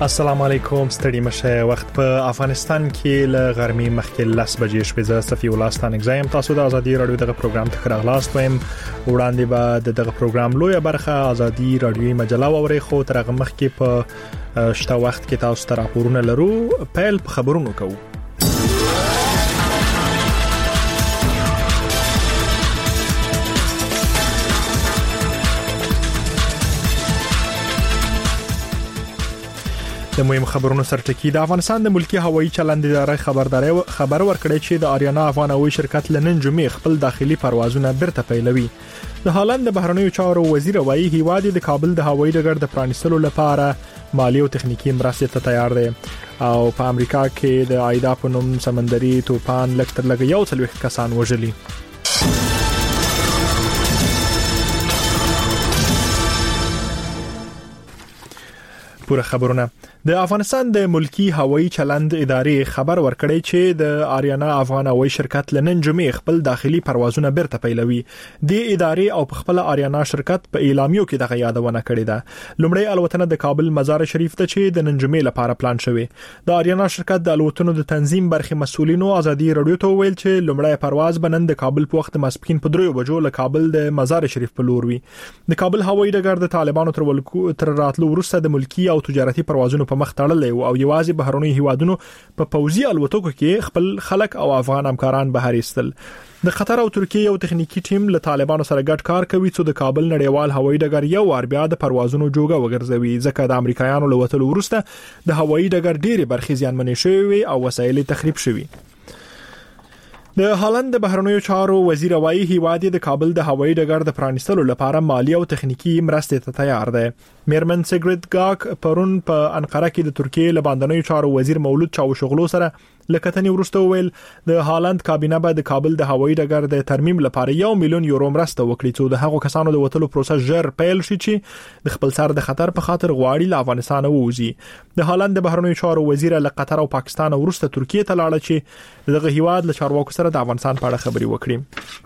السلام علیکم، ستړي مشه. وخت په افغانستان کې ل غرمې مخکې 10 بجې شپې. زه صفي الله ستانک زایم. تاسو د ازادي رادیو دغه پروګرام ته راغلاست وایم. وړاندې به دغه پروګرام لویه برخه ازادي رادیوي مجله ووري، خو تر هغه مخکې په شته وخت کې تاسو ته راپورونه لرو. پیل په خبرونو کوو. د مهم خبرونو سرټکی د افغانستان د ملکی هوایي چلند ادارې خبر ورکړی چې د آریانا افغان هوایي شرکت لنن جمعې خپل داخلي پروازونه برته پیلوي. د هالند د بهرنیو چارو وزیر وایي هیواد د کابل د هوایي ډګر د پرانیستلو لپاره مالی او تخنیکی مرستې ته تیار دی. او په امریکا کې د عایدا په نوم سمندري توپان لکه یو څلويخ کسان وژلي. پوره خبرونه. د افغانستان د ملکی هوایي چلند ادارې خبر ورکړی چې د آریانا افغان هوایي شرکت لنن جمعې خپل داخلي پروازونه برته پیلوي. د ادارې او په خپل آریانا شرکت په اعلامیو کې دغه یادونه کړې ده. لومړی الوتنه د کابل مزار شریف ته چې د نن جمعې لپاره پلان شوی. د آریانا شرکت د الوتنو د تنظیم برخې مسؤلینو ازادي رادیو ته ویل چې لومړی پرواز بنن د کابل په وخت ماسپښین په 3 بجو له کابل د مزار شریف په لور وي. د کابل هوایي ډګر د طالبانو تر راتلو وروسته د ملکی او تجارتي پروازونو په مخ تړلې او یوازې بهرنی هیوادونو په پوځي الوتکو کې خپل خلک او افغان همکاران بهر ایستل. د قطر او ترکیه یو تخنیکی ټیم له طالبانو سره ګډ کار کوي چې د کابل نړیوال هوایي ډګر یو وار بیا د پروازونو جوګه وګرځوي، ځکه د امریکایانو له وټلو وروسته د هوایي ډګر ډېری برخې زیانمنې شوې او وسایل تخریب شوي. د هالند د بهرنیو چارو وزیر وایي هیواد د کابل د هوایي ډګر د پرانیستلو لپاره مالی او تخنیکی مرستې ته تیار دی. میرمن سیګریت گاک پرون په انقره کې د ترکیه له باندنیو چارو وزیر مولود چاوشغلو سره لکتنې ورسته ویل د هالند کابینه به د کابل د هوایي ډګر د ترمیم لپاره 1 میلیون یورو مرسته وکړي چې د هغو کسانو د وټلو پروسس ژر پیل شي چې د خپل سر د خطر په خاطر غواړي له افغانستان ووځي. د هالند د بهرنیو چارو وزیر له قطر او پاکستان ورسته ترکیه ته لاړ چې دغه هیواد له چارواکو سره د افغانستان په اړه خبري وکړي.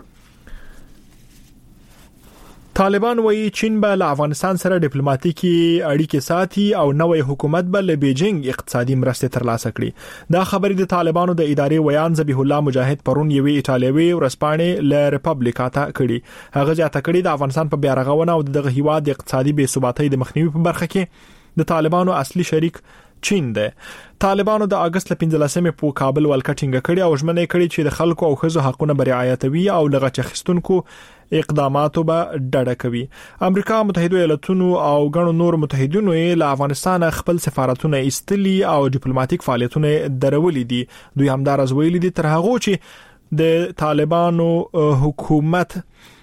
طالبان وایي چین به له افغانستان سره ډیپلوماټیکي اړیکې ساتي او نوې حکومت به له بیجینګ اقتصادي مرستې ترلاسه کړي. دا خبرې د طالبانو د ادارې ویان ذبیح الله مجاهد پرون یوې ایټالوي ورسپانې له ریپبلیکا ته کړي. هغه ځاته کړي د افغانستان په بیارغونه او دغه هیواد د اقتصادي بې ثباتۍ د مخنیوي په برخه کې د طالبانو اصلي شریک چین ده. طالبانو د اگست 15 په کابل ولکټینګ کړي او ژمنه کړي چې د خلکو او ښځو حقوقونه برعایتوي او لغه چخستونکو اقداماتو به ډډه کوي. امریکا متحده ایالاتونو او غنو نور متحدینو له افغانستان خپل سفارتونه ایستلي او ډیپلوماټیک فعالیتونه درولې دي. دوی همدار از ویلي دي تر هغه چې د طالبانو حکومت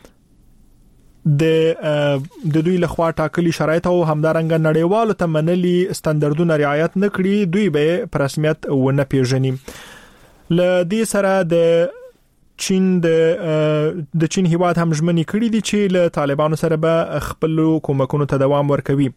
د دوی له خوا ټاکلي شرایط او همدارنګ نړیوالو ته منلي ستاندردونه رعایت نکړي، دوی به په رسمیت ونه پیژني. ل دې سره د چین هیواد هم ژمنې کړې دي چې له طالبانو سره به خپل کومکونو ته دوام ورکوي.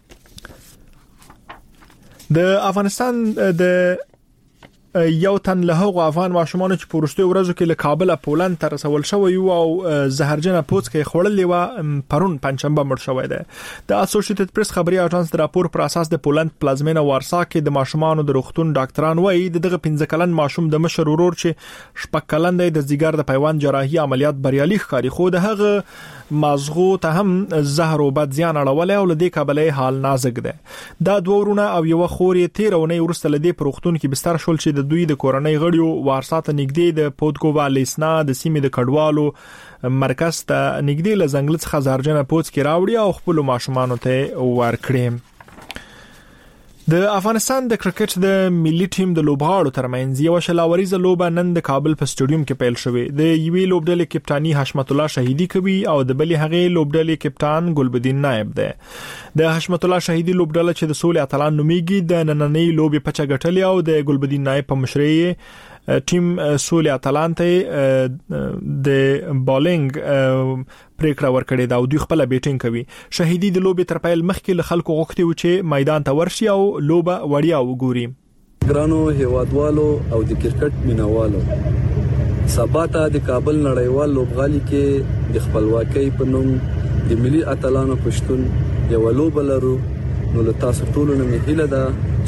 د افغانستان د یو تن له هغو افغان ماشومان چې په وروستیو ورځو کې له کابل پولند ته رسول شوی او زهرجنه پوڅکې خوړلې و پرون پنځشنبه مړ شوی دی. د اسوسییټډ پریس خبري اژانس د راپور پر اساس د پولند پلازمینه وارسا کې د ماشومان د روغتون ډاکټران وایي دغه 15 کلن ماشوم د مشر ورور چې شپږ کلن دی د ځیګر د پیوند جراحي عملیات بریالي ښکاري، خو د هغه مازغو ته هم زهر او بد زیان اړولې او لدې کابلې حال نازک دی. دا دوه ورونه او یو خور یې 13 ونې ورسته لدې پروختون کې بستر شول چې د دوی د کورنۍ غړیو وارسا ته نږدې د پودګووا لیسنا د سیمې د کډوالو مرکز ته نږدې له ځنګل څخه زهرجنه پوڅ کې راوړي او خپل ماشومان ته ورکړي. د افغانستان د کرکټ د ملي ټیم د لوبغاړو ترمنځ یو شلاوریزه لوبه نن د کابل په سټیډیوم کې پیل شوې. د یوې لوبډلې کپټانی حشمت الله شهیدی کوي او د بلې هغې لوبډلې کپټان ګلبدین نائب دی. د حشمت الله شهیدی لوبډله چې د سولې اتلان نومیږي د نننۍ لوبې په چګټلې او د ګلبدین نائب په مشرۍ ټیم سولې اتلان ته د بالینګ پریکړه ورکړې دا او دوی خپل بیټینګ کوي. شهیدی د لوبې تر پیل مخکې له خلکو غوښتي و چې میدان ته ورشي او لوبه وړیا وګوري. ګرانو هیوادوالو او د کرکټ مینوالو، سباته د کابل نړیوال لوبغالي کې د خپلواکۍ په نوم د ملي اتلانو پښتون یو لوبه لرو. نو له تاسو ټولو نه هیله ده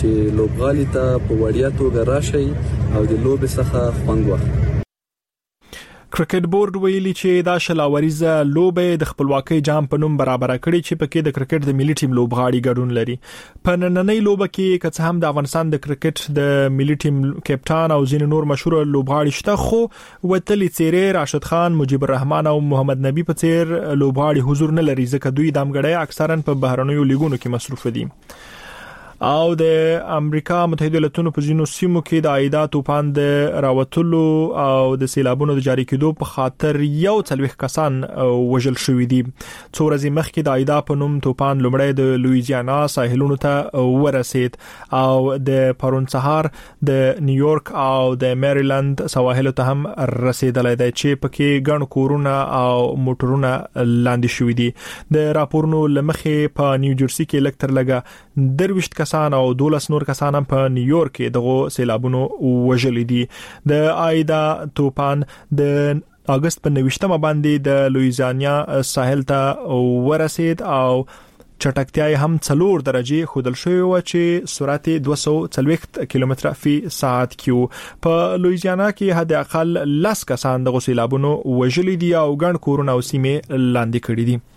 چې لوبغالي ته په وړیا توګه راشي او د لوبې څخه خوند واخلي. کرکټ بورډ ویلي چې دا شلاوریزه لوبه د خپلواکۍ جام په نوم برابر کړي چې پکې د کرکټ د ملي ټیم لوبغاړي ګډون لري. په نننۍ لوبه کې که څه هم د افغانستان د کرکټ د ملي ټیم کپټان او ځینې نور مشهور لوبغاړي شته، خو وتلي څیرې راشد خان، مجيب الرحمن او محمد نبی په څیر لوبغاړي حضور نه لري ځکه دوی د امګړۍ اکثرا په بهرنیو لیګونو کې مصروف دي. او د امریکا متحده ایالاتونو په ځینو سیمو کې د عایدا طوفان د راوتلو او د سیلابونو د جاری کېدو په خاطر 41 کسان وژل شوي دي. څو ورځې مخکې د عایدا په نوم طوفان لومړی د لویزیانا ساحلونو ته ورسید او د پرون سهار د نیویارک او د میریلند سواحل ته هم رسیدلی دی چې پکې ګڼ کورونه او موټرونه لاندې شوي دي. د راپورونو لمخې په نیو جرسي کې لکتر لګا 23 کسان او 12 نور کسان هم په نیویارک کې دغه سیلابونو وژل دي. د عایدا طوفان د اگست په 29 باندې د لویزیانا ساحل ته ورسید او چټکتیا هم 4 درجه خودل شوی و چې سرعت 240 کیلومتر فی ساعت کیو. په لویزیانا کې حد اقل 10 کسان د سیلابونو وژل دي او ګڼ کورونه او سیمې لاندې کړي دي.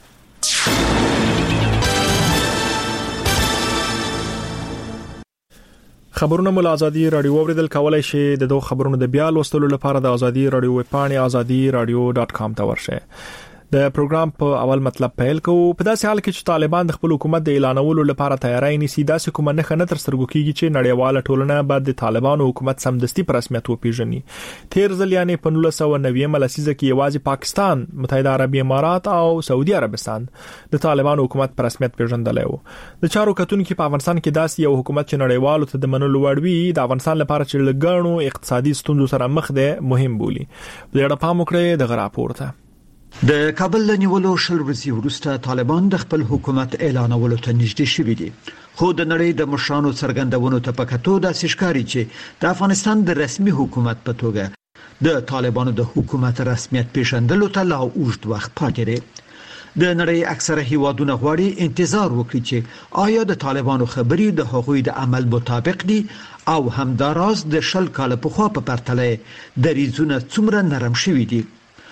خبرونه مول ازادي رادیو اوریدل کولای شي. د دوه خبرونو د بیا لوستلو لپاره د ازادي رادیو ویب پاڼه azadiradio.com ته ورشئ. د پروګرام په اول مطلب پیل کوو. په داسې حال کې چې طالبان د خپل حکومت د اعلانولو لپاره تیاری نیسي، داسې کومه نه تر سترګو کېږي چې نړیواله ټولنه بعد د طالبانو حکومت سمدستي په رسمیت وپیژني. تیر ځل یعنی په 1990 لسیزه کې یوازې پاکستان، متحده عربی امارات او سعودي عربستان د طالبانو حکومت په رسمیت پیژندلی و. د چارو کتونکو په افغانستان کې داسې یو حکومت چې نړیوالو ته د منلو وړ وي د افغانستان لپاره چې لګڼو اقتصادي ستونزو سره مخ ده مهم بولي. د اړه پام وکړئ د راپورته. د کابل نیولو شل ورځې وروسته طالبان د خپل حکومت اعلانولو ته نږدې شوي دي، خو د نړۍ د مشرانو څرګندونو ته پکاتو د ښکاری چې د افغانستان د رسمي حکومت په توګه د طالبانو د حکومت رسمیت پیژندلو ته لا اوږد وخت پاتې دی. د نړۍ اکثره هیوادونه غواړي انتظار وکړي چې آیا د طالبانو خبرې د حقوقي د عمل مطابق دي او همداراز د شل کال په خوا په پرتله د ریزونه څومره نرم شوي دي.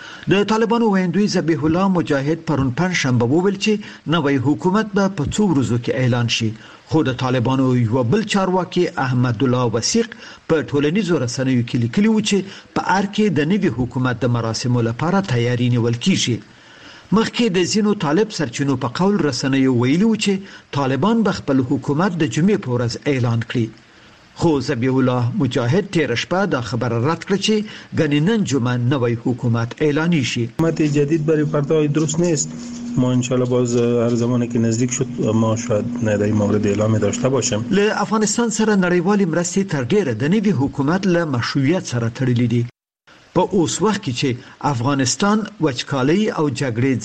د طالبانو ویندوی ذبیح الله مجاهد پرون پنځشنبه وویل چې نوی حکومت به په څو ورځو کې اعلان شي، خو د طالبانو یو بل چارواکي احمد الله وثیق په ټولنیزو رسنیو کې لیکلي و چې په ار کې د نوي حکومت د مراسمو لپاره تیاری نیول کیږي. مخکې د زینو طالب سرچینو په قول رسنیو ویلي و چې طالبان به خپل حکومت د جمعې په ورځ اعلان کړي، خو ذبیح الله مجاهد تیر شپه دا خبر رد کړ چې غنینن جمعه نوی حکومت اعلانی شي. حکومت جدید برای پرتای درست نیست. ما انشالله باز هر زمانی که نزدیک شد ما شاید ندای مورد اعلام داشته باشیم. له افغانستان سره نړیوال مرستې تر ډیره د نوي حکومت له مشروعیت سره تړلې دي. په اوس وخت کې چې افغانستان وچکالي او جګړې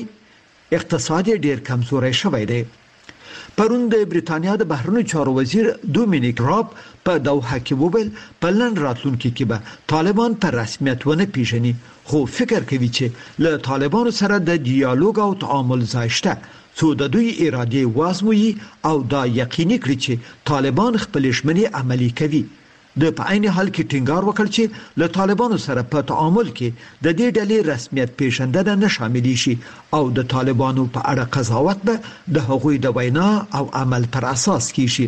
ځپلې، اقتصاد ډیر کمزوري شوی دی. پرون د بریتانیا د بهرنیو چارو وزیر دومینیک راب په دوحه کې وویل په لن راتلونکي کې به طالبان په رسمیت ونه پیژني، خو فکر کوي چې له طالبانو سره د ډیالوګ او تعامل ځای شته څو د دوی اراده وازموي او دا یقیني کړي چې طالبان خپل ژمنې عملي کوي. د په عین حال کې ټینګار وکړ چې له طالبانو سره په تعامل کې د دې ډلې رسمیت پیژندنه نه شامل شي او د طالبانو په اړه قضاوت به د هغوی د وینا او عمل پر اساس کیږي.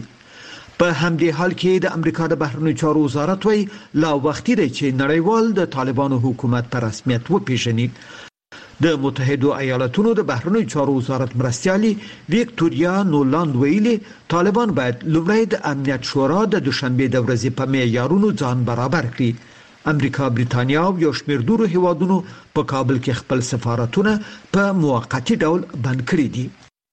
په همدې حال کې د امریکا د بهرنیو چارو وزارت وایي لا وختي دی چې نړیوال د طالبانو حکومت پر رسمیت وپیژني. د متحده ایالاتونو د بهرنیو چارو وزارت مرستیالي ویکټوریا نولاند ویلي طالبان باید لومړی د امنیت شورا د دوشنبه د ورځې په معیارونو ځان برابر کړي. امریکا، بریتانیا او یو شمېر نورو هیوادونو په کابل کې خپل سفارتونه په موقتی ډول بند کړي دي.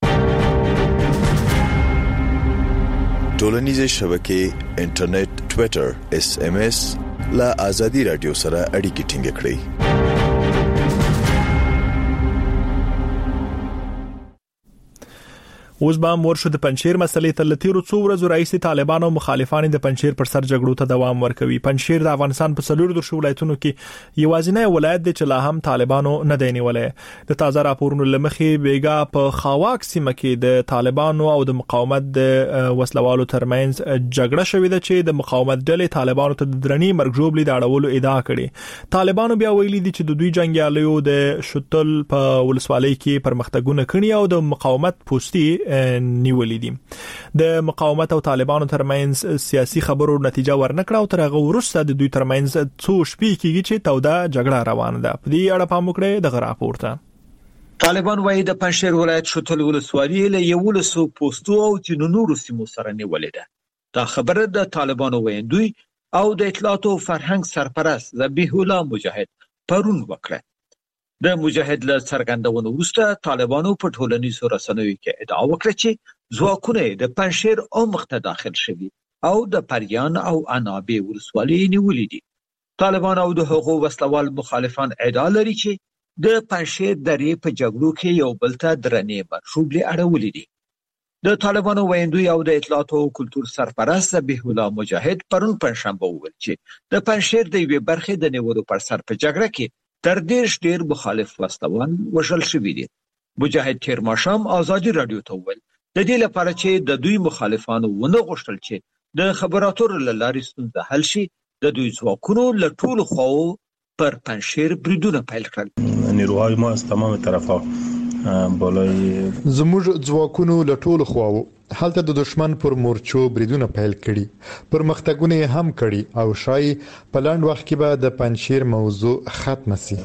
ټولنیزه شبکې، انټرنیټ، ټوئیټر، SMS لا ازادي رادیو سره اړیکې ټینګ کړئ. اوس به ورشو د پنځیر مسلې ته لتیرو څو ورځې رئیس طالبان او مخالفان د پنځیر پر سر جګړو ته دوام ورکوي. پنځیر د افغانستان په څلورو د ولایتونو کې یوازینی ولایت دی چې لا هم طالبانو نه دی نیولې. د تازه راپورونو لمخې بیګا په خاواک سیمه کې د طالبانو او د مقاومت د وسلوالو ترمنځ جګړه شوې ده چې د مقاومت ډلې طالبانو ته د درنی مرګ ژوبلې د اړولو ادعا کړې. طالبانو بیا ویلي دي چې د دوی جنگیالیو د شتل په ولسوالۍ کې پرمختګونه کړي او د مقاومت پوسټي نیولې دي. د مقاومت او طالبانو ترمنځ سیاسي خبرو نتیجه ورنکړه او تر هغه وروسته د دوی ترمنځ څو شپې کېږي چې توده جګړه روانه ده. په دې اړه پام وکړئ د راپور ته. طالبان وايي د پنځیر ولایت شتل ولسوالۍ له 11 پوسټو او د نورو سیمو سره نیولې ده. دا خبره د طالبانو ویندوی او د اطلاعات او فرهنګ سرپرست ذبیح الله مجاهد پرون وکړه. د مجاهد له څرګندونو وروسته طالبانو په ټولنیزو رسنیو کې ادعا وکړه چې ځواکونه د پنځیر عمق ته داخل شوي او د پریان او انابي ولسوالۍ نیولې دي. طالبان او د حقوق وسلوال مخالفان ادعا لري چې د پنځیر درې په جګړو کې یو بل ته درنې مرشوبلې اړولې دي. د طالبانو ویندوی او د اطلاعات او کلتور سرپرست ذبیح الله مجاهد پرون پنځشنبه وویل چې د پنځیر د یوې برخې د نیولو پر سر په جګړه کې تر ډیر مخالف وسلوال وژل شوي دي. مجاهد تیر ماښام ازادي رادیو ته وویل د دې لپاره چې د دوی مخالفانو ونه غوښتل چې د خبراتو لارې ستونزه حل شي، د دوی ځواکونو له ټولو خواو پر پنځیر بریدونه پیل کړل. نیروهای ما از تمام طرفا بالای زموږ ځواکونو له ټولو خواو هلته د دشمن پر مورچو بریدونه پیل کړي، پرمختګونه هم کړي او شای په لاند وخت کې به د پنځیر موضوع ختم شي.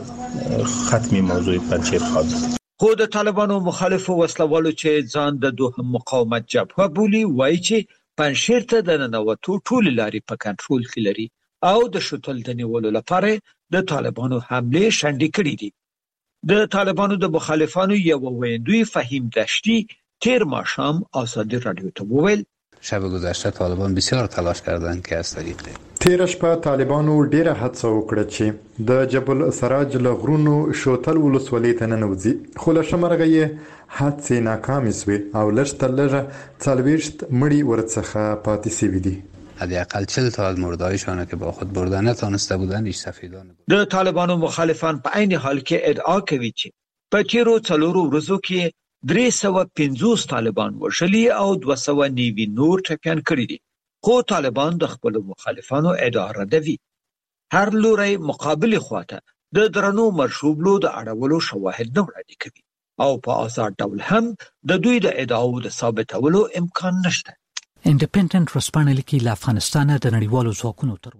ختمي موضوع پنځیر خاص. خو د طالبانو مخالفو وسلوالو چې ځان د دوهم مقاومت جبهه بولي وایي چې پنځیر ته د ننوتو ټول لارې په کنټرول کې لري او د شتل د نیولو لپاره د طالبانو حمله شنډې کړې دي. د طالبانو د مخالفانو یو ویندوی فهیم دشتی تیر ماښام آزادی رادیو ته وویل شب گذشته طالبان بسیار تلاش کردند که از طریق تیر شپه طالبانو ډیره هڅه وکړه چې د جبل سراج له غرونو شوتل ولسوالۍ ته ننوځي، خو له شمرغه یې هڅې ناکامې شوې او لږ تر لږه 40 مړي ورڅخه پاتې شوي دي. حداقل 40 تا از مردهایشان که با خود بردن نتونسته بودند هیچ سفیدان بود. د طالبانو مخالفان په عین حال کې ادعا کوي چې په تیرو 4 ورځو کې 350 طالبان وژلي او 290 نور ټپیان کړي دي. خو طالبان د خپل مخالفانو ادعا ردوي. هر لوري مقابل خواته د درنو مرشوبلو د اړولو شواهد نه وړاندې کوي او په آزاد ډول هم د دوی د ادعاو د ثابتولو امکان نشته. انډیپندنت ورسپانه لیکي له افغانستانه د نړیوالو ځواکونو تر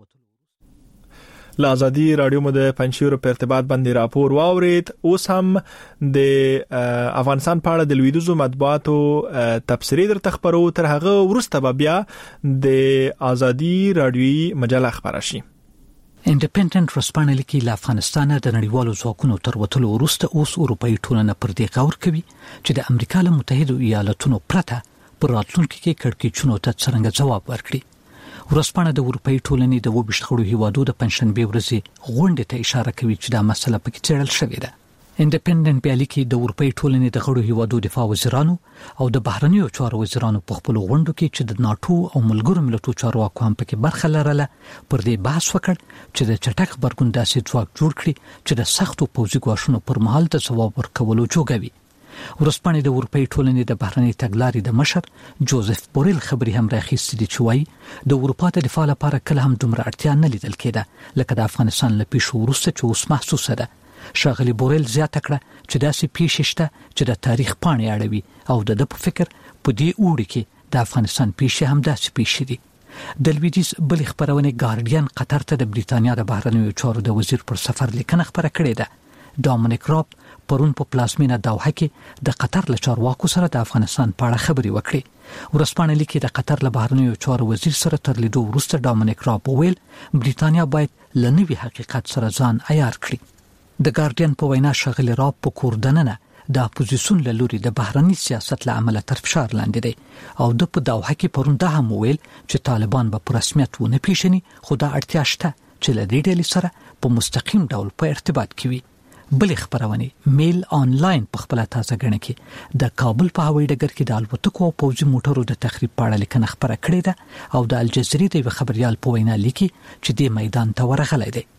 وتلو له ازادي رادیو مو د پنځیر په ارتباط باندې راپور واورید. اوس هم د افغانستان په اړه د لویدیزو مطبوعاتو تبصرې در تخبرو، تر هغه وروسته بیا د ازادي رادیوي مجله خبره شي. انډیپندنت ورسپانه لیکي له افغانستانه د نړیوالو ځواکونو تر وتلو وروسته اوس اروپאי ټولنه پر دې غور کوي چې د امریکا له متحده ایالاتونو پرته پر راتلونکي کې کړکېچونو ته څنګه جواب ورکړي. ورسپانه د اروپאי ټولنې د 22 خړو هیوادو د پنځشنبه ورځې غونډې ته اشاره کوي چې دا مسله پکې څېړل شوې ده. انډیپندنت بیا لیکي د اروپאי ټولنې د غړو هیوادو دفاع وزیرانو او د بهرنیو چارو وزیرانو په خپل غونډو کې چې د ناتو او ملګرو ملتونو چارواکو هم پکې برخه لرله پر دې بحث وکړ چې د چټک خبرګون داسې ځواک جوړ کړي چې د سختو پوځي ګواښونو پر مهال د ځواب ورکولو جوګوي. ورسپانه د اروپאי ټولنې د بهرنی تګلارې د مشر جوزف بوریل خبري هم راخیستې دي چې وايي د اروپا ته دفاع لپاره کله هم دومره اړتیا نه لیدل کېده لکه د افغانستان له پیښو وروسته چې اوس محسوسه ده. شاغلي بوریل زیاته کړه چې داسې پیښې شته چې د تاریخ پاڼې اړوي او د په فکر په دې اوړي کې د افغانستان پیښې هم داسې پیښې دي. د لویدیز بل خبرونه ګارډین قطر ته د بریتانیا د بهرنیو چارو د وزیر پر سفر لیکنه خبره کړې ده. ډومینیک راب پرون په پلازمینه دوحه کې د قطر له چارواکو سره د افغانستان په اړه خبري وکړي. ورسپانه لیکي د قطر له بهرنیو چارو وزیر سره تر لیدو وروسته ډومینیک راب ویل بریتانیا باید له نوي حقیقت سره ځان عیار کړي. د ګارډین په وینا شغل راب په کوردننه د اپوزیسیون له لوري د بهرنی سیاست له عمله تر فشار لاندې دی او د په دوحه کې پرون ده هم ویل چې طالبان به په رسمیت ونه پیژني، خو دا اړتیا شته چې له دې ډلې سره په مستقیم ډول په ارتباط کې وي. بل خبرونه میل آنلاین په خپل تازه غنه کې د کابل په هوایي ډګر کې د الوتکو او پوځي موټرو د تخریب په اړه لیکنه خبره کړې ده او د الجزیرې د خبريال په وینا لیکي چې د میدان ته ورغلی دی.